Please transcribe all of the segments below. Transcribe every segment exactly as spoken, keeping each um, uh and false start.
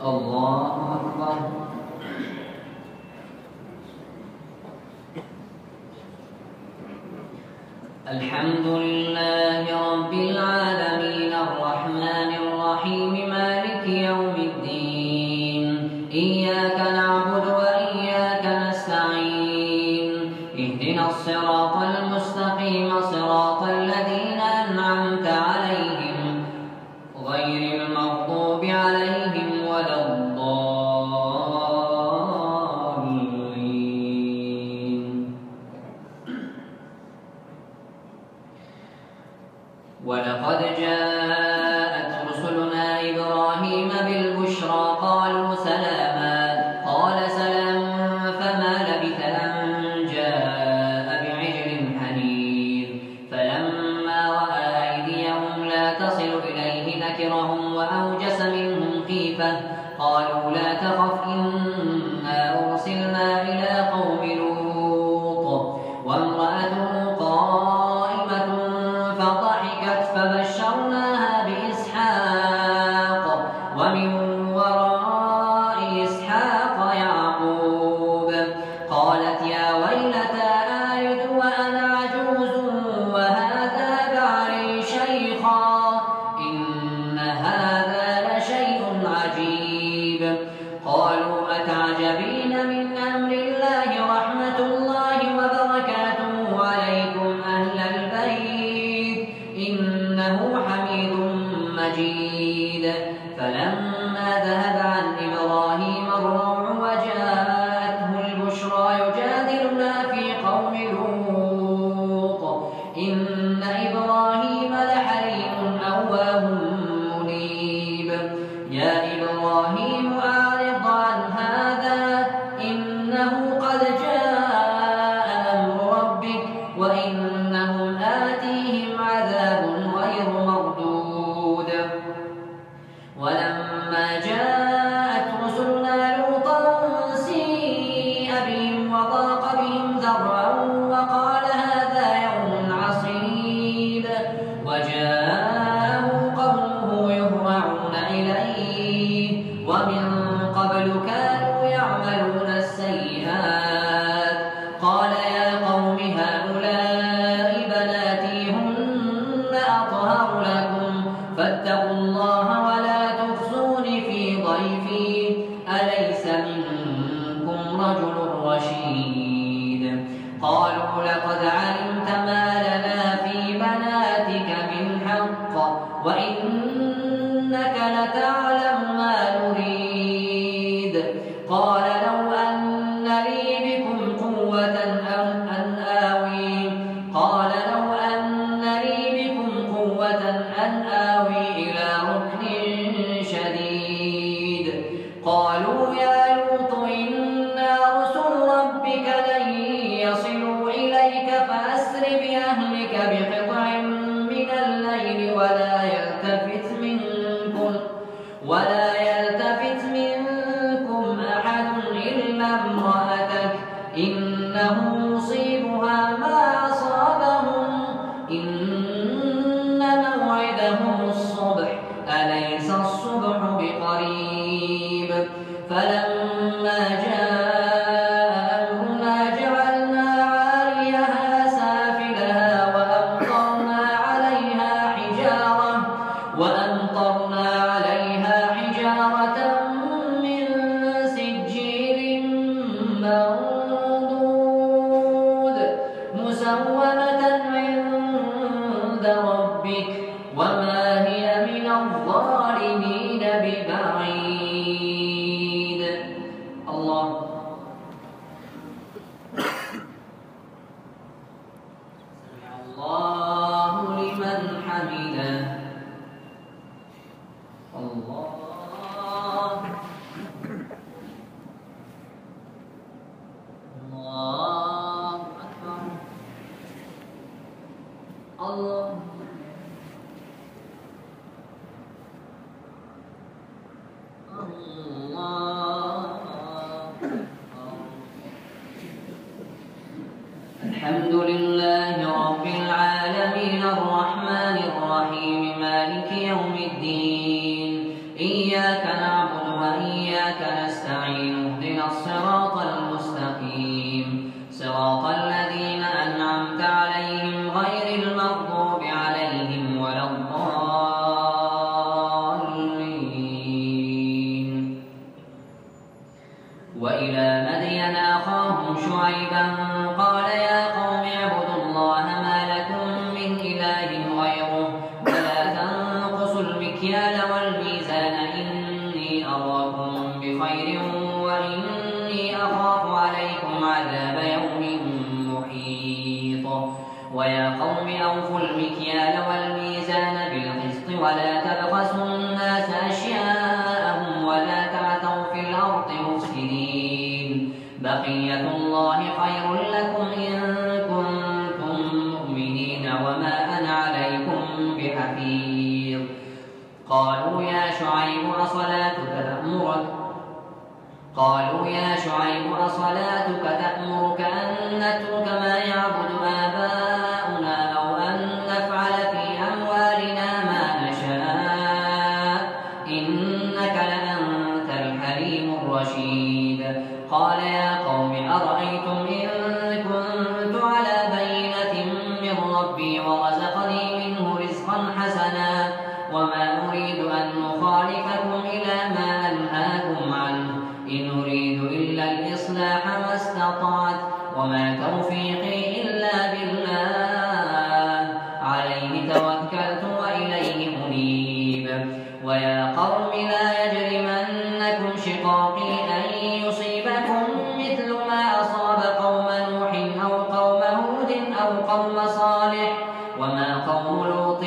الله أكبر. الحمد لله رب العالمين الرحمن الرحيم مالك يوم الدين إياك نعبد وإياك نستعين اهدنا الصراط المستقيم صراط الذين أنعمت عليهم غير المغضوب عليهم ولا الضالين. ولقد جاءت رسلنا إبراهيم بالبشرى قالوا سلاما قال سلام فما لبث أن جاء بعجل حنيذ فلما رأى أيديهم لا تصل إليه نكرهم وأوجس منهم خيفة قالوا لا تخف إنا أرسلنا إلى قوم لوط وامرأته قائمة فضحكت فبشرناها بإسحاق ومن وراء إسحاق يعقوب قالت يا ويلتى آلد وأنا عجوز وهذا بعلي شيخا إن هذا لشيء عجيب. قالوا أتعجبين من أمر الله رحمة الله وبركاته عليكم أهل البيت إنه حميد مجيد. فلما ذهب عن إبراهيم الروع وجاءته البشرى يجادلنا في قوم لوط إن إبراهيم لحليم أواه منيب. يا إبراهيم أعرض عن هذا إنه قد جاء أمر ربك وإنهم آتيهم عذاب غير مردود. ولما جاءت رسلنا لوطا سيء بهم وضاق بهم ذرعا وقال هذا يوم عصيب وجاءه قومه يهرعون إليه ومن قبل كانوا يعملون السيئات قال يا قوم هؤلاء بناتي هن أطهر لكم فاتقوا الله ولا تخزون في ضيفي أليس منكم رجل رشيد. قالوا لقد علمت ما لنا في بناتك من حق وإنك لتعلم ما نريد. قال لو أن لي بكم قوة أو أن آوي قال لو أن لي بكم قوة أن آوي إلى ركن شديد. قالوا يا لوط إنا رسل ربك لن يصلوا إليك فأسر بأهلك بقطع من الليل ولا يلتفت منكم ولا يلتفت منكم أحد إلا امرأتك إنه مصيبها ما أصابهم إن موعدهم الصبح أليس الصبح بقريب. فلما جاء أمرنا جعلنا عاليها سافلها وأمطرنا عليها حجارة وأمطرنا عليها حجارة من سجيل منضود مسومة عند ربك وما هي من الظالمين ببعيد. الله. سمع الله لمن حمده. الله. الله أكبر. الله. الحمد لله رب العالمين الرحمن الرحيم مالك يوم الدين إياك نعبد وإياك ويا قوم أوفوا المكيال والميزان بالقسط ولا تبخسوا الناس أشياءهم ولا تعثوا في الأرض مفسدين بقية الله خير لكم إن كنتم مؤمنين وما أنا عليكم بحفيظ قالوا يا شعيب أصلاتك تأمرك قالوا يا شعيب أصلاتك تأمرك أن نترك ما يعبد آباؤنا أو أن نفعل في أموالنا ما نشاء إنك لأنت الحليم الرشيد قال يا قوم أرأيتم إن كنت على بينة من ربي ورزقني منه رزقا حسنا وما أريد أن أخالفكم إلى ما أنهاكم عنه إن أريد إلا الإصلاح ما استطعت وما توفيقي إلا بالله عليه توكلت وإليه أنيب ويا قوم لا يجرمنكم شقاقي أن يصيبكم مثل ما أصاب قوم نوح أو قوم هود أو قوم صالح وما قوم لوط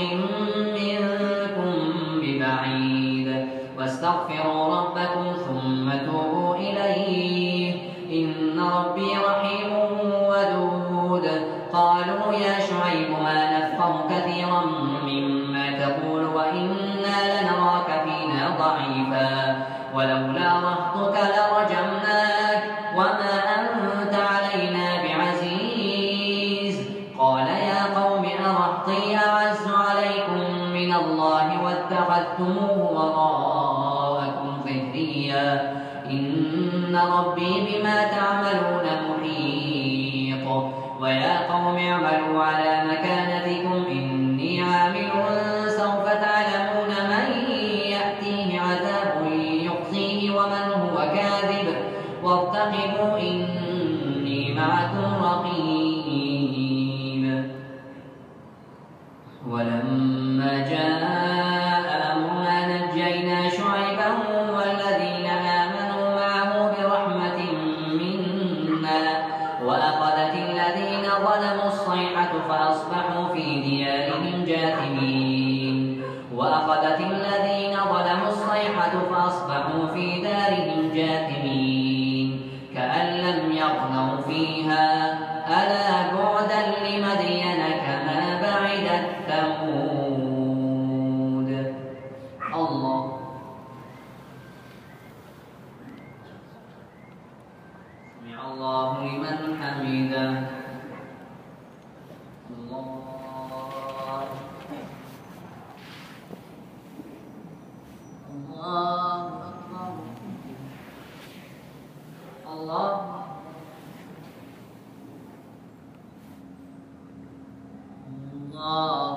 منكم ببعيد واستغفروا ربكم ثم توبوا إليه إن ربي رحيم ودود قالوا يا شعيب ما نفقه كثيرا مما تقول وإنا لنراك فينا ضعيفا ولولا رهطك لرجمناك وما أنت علينا بعزيز قال يا قوم أرهطي أعز عليكم من الله واتخذتموه وراءكم ظهريا إن ربي بما تعملون محيط ويا قوم اعملوا على مكانتكم إني عامل سوف تعلمون من يأتيه عذاب يخزيه ومن هو كاذب وارتقبوا إني معكم رقيب ولما جاء أمرنا نجينا شعيبا والذين آمنوا معه برحمة منا وأخذت الذين ظلموا الصيحة فأصبحوا في ديارهم جاثمين وأخذت الذين ظلموا الصيحة فأصبحوا في دارهم جاثمين كأن لم يغنوا فيها ألا بعدا لمدين كما بعدت ثمود الله سمع الله لمن حمده الله الله أكبر الله الله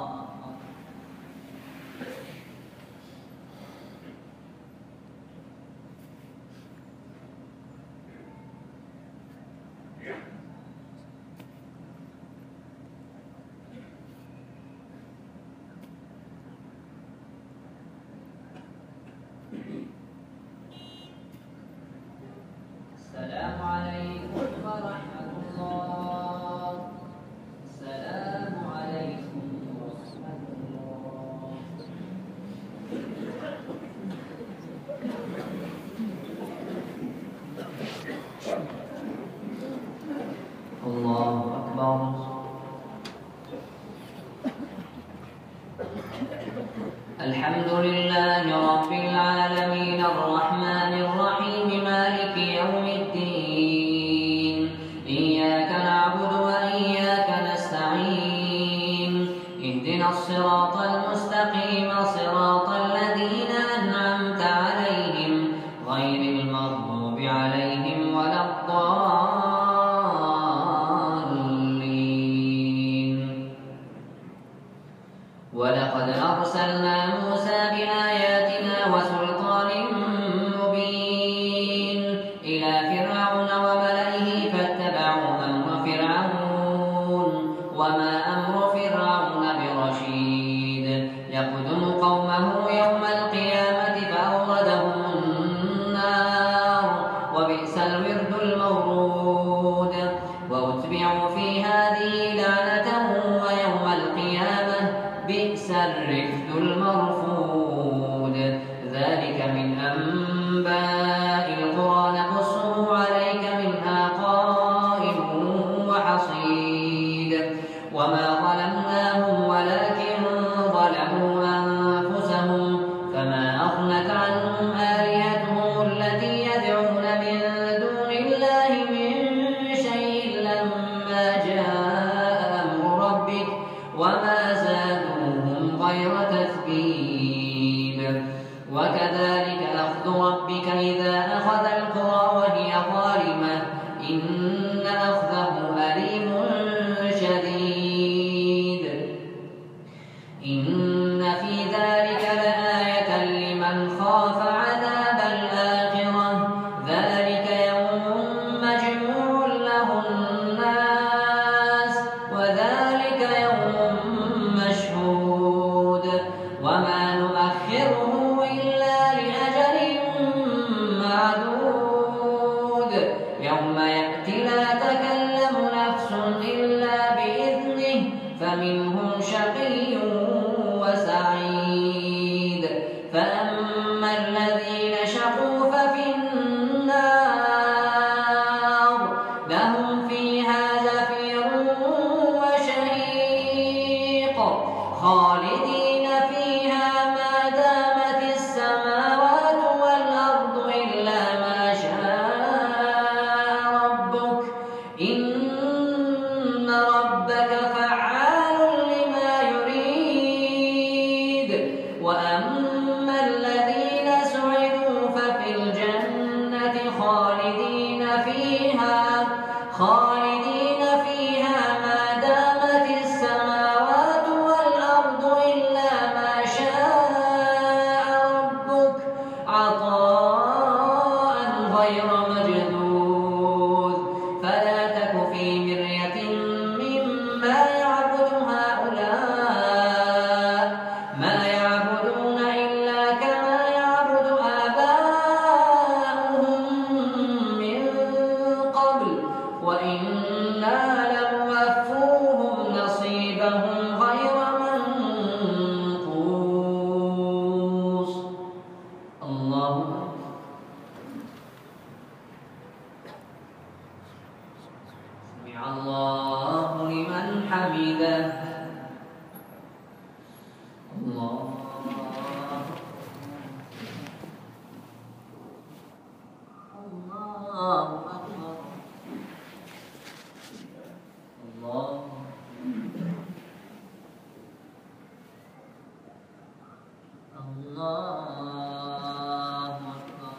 السلام عليكم ورحمة الله السلام عليكم ورحمة الله الله أكبر الحمد لله رب العالمين الرحمن الرحيم مالك يوم الدين إياك نعبد وإياك نستعين اهدنا الصراط المستقيم صراط الذين أنعمت عليهم غير المغضوب عليهم ولا الضالين ولقد أرسلنا موسى بآياتنا وسلطان مبين إلى فرعون وملئه فاتبعوا أمر فرعون وما أمر فرعون برشيد في هذه لعنته ويوم القيامة بئس الرفد المرفود. ذلك من أنباء القرى نقصه عليك منها قائم وحصيد. وما ظلمناهم ولكن ظلموا أنفسهم فما أغنت عنهم آلهتهم التي يدعون من دون الله من شيء لما جاء أمر ربك وما زادوهم غير تتبيب. وكذلك أخذ ربك إذا أخذ القرى وهي ظالمة إن أخذه أليم شديد. إن في ذلك لآية لمن خاف عذاب الآخرة ذلك يوم مجموع له الناس وذلك يوم مشهود وما نؤخره إلا لأجل معدود. يوم يأتي لا تكلم نفس إلا بإذنه فمنهم شقي وسعيد. فأما الذين شقوا ففي النار لهم فيها زفير وشهيق خالدين فيها ما دامت السماوات والأرض إلا ما شاء ربك إن ربك فعال لما يريد. وأما الذين سعدوا ففي الجنة خالدين فيها خالدين فيها ما دامت السماوات والأرض إلا ما شاء ربك عطاء غير مجدود. فلا تك في مرية مما يعبد هؤلاء ما يعبدون إلا كما يعبد آباؤهم من قبل وإنا لموفوهم نصيبهم غير منقوص. الله سمع الله لمن حمده. الله الله أكبر. الله الله أكبر.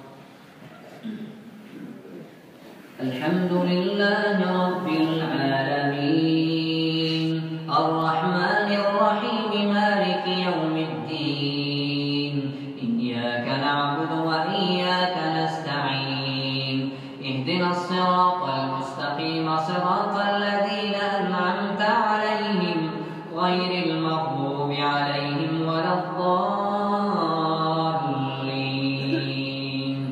الحمد لله رب العالمين الرحمن الرحيم مالك يوم الدين إياك نعبد وإياك نستعين اهدنا الصراط المستقيم صراط الذين أنعمت عليهم غير المغضوب عليهم ولا الضالين.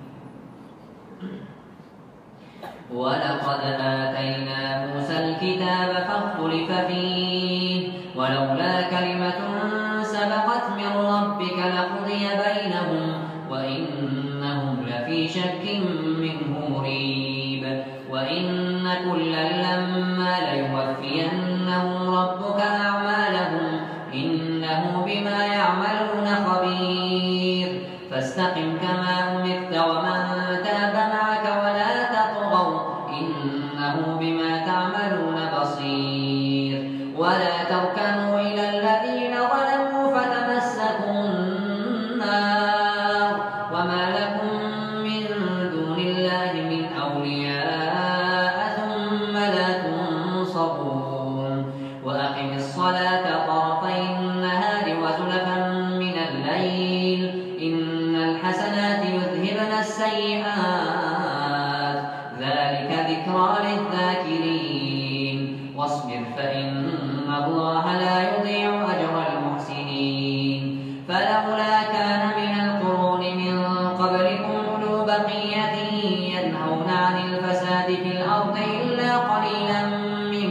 ولقد آتينا موسى الكتاب فاختلف فيه ولولا كلمة سبقت من ربك لقضي بينهم وإنهم لفي شك منه مريب. وإن كلا لما ليوفينهم ربك أعمالهم إنه بما يعملون خبير. فاستقم كما أمرت ومن تاب معك ولا تطغوا إنه بما تعملون بصير. ولا تركنوا إلى الذين ظلموا فتمسكوا النار وما لكم من دون الله من أولياء ثم لا تنصرون. وأقم الصلاة طرفي النهار وزلفا من الليل إن الحسنات يذهبن السيئات ذلك ذكرى للذاكرين. واصبر فإن الله لا يضيع أجر المحسنين. فلولا كان من القرون من قبلكم أولو بقية ينهون عن الفساد في الأرض إلا قليلا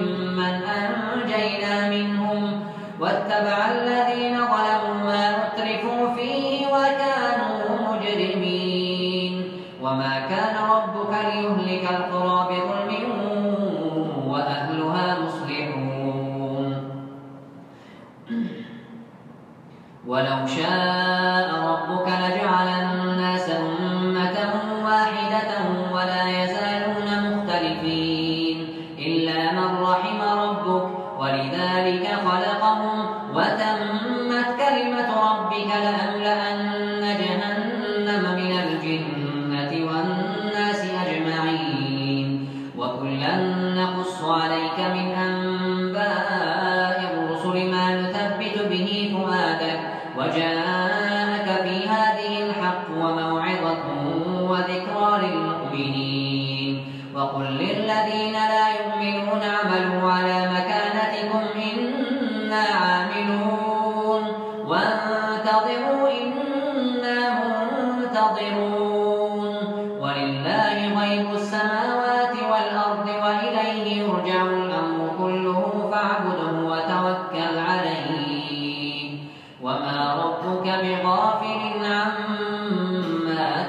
ولو شاء ربك لجعل الناس أمة واحدة ولا يزالون مختلفين إلا من رحم ربك ولذلك خلقهم وتمت كلمة ربك لأملأن جهنم من الجنة والناس أجمعين وكلا نقص عليك من أنباء الرسل ما نثبت به فؤادك وجاءك في هذه الحق وموعظة وذكرى للمؤمنين وقل للذين لا يؤمنون اعملوا على مكانتكم إنا عاملون وانتظروا إنا منتظرون ولله غيب السماوات والأرض وإليه يرجع الأمر كله فاعبده وتوكل عليه وما ربك بغافل عما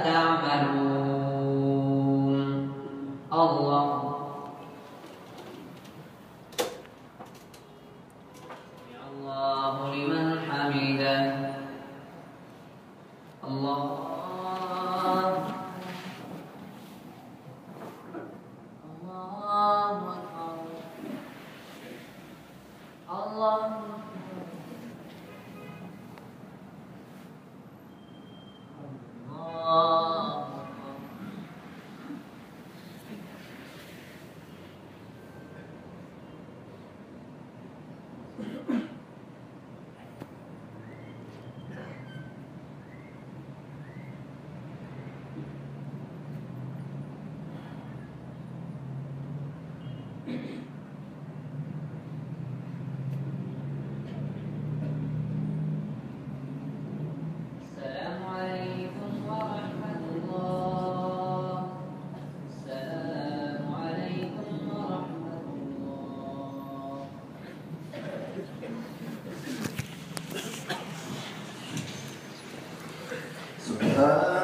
تعملون. الله الله لمن حمده. الله الله أكبر. الله